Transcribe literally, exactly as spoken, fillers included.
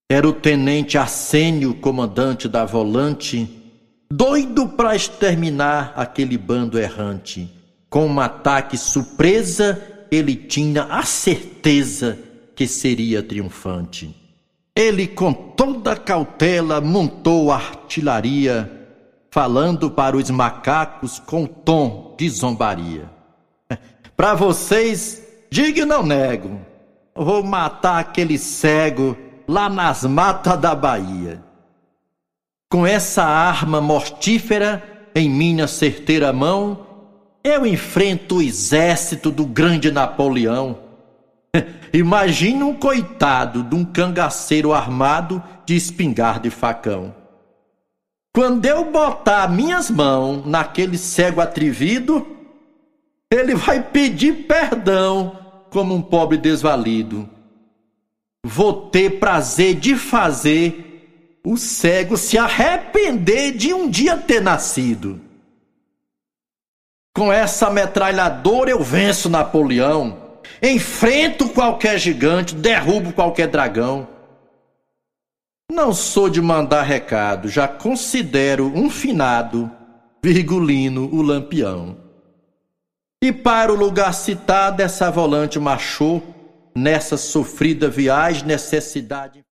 Era o tenente Arsênio, comandante da volante, doido para exterminar aquele bando errante. Com um ataque surpresa, ele tinha a certeza que seria triunfante. Ele, com toda cautela, montou a artilharia, falando para os macacos com tom de zombaria. Para vocês, digo e não nego, vou matar aquele cego lá nas matas da Bahia. Com essa arma mortífera em minha certeira mão, eu enfrento o exército do grande Napoleão. Imagina um coitado de um cangaceiro armado de espingarda e facão. Quando eu botar minhas mãos naquele cego atrevido, ele vai pedir perdão como um pobre desvalido. Vou ter prazer de fazer o cego se arrepender de um dia ter nascido. Com essa metralhadora eu venço Napoleão, enfrento qualquer gigante, derrubo qualquer dragão. Não sou de mandar recado, já considero um finado Virgulino o Lampião. E para o lugar citado, essa volante marchou nessa sofrida viagem, necessidade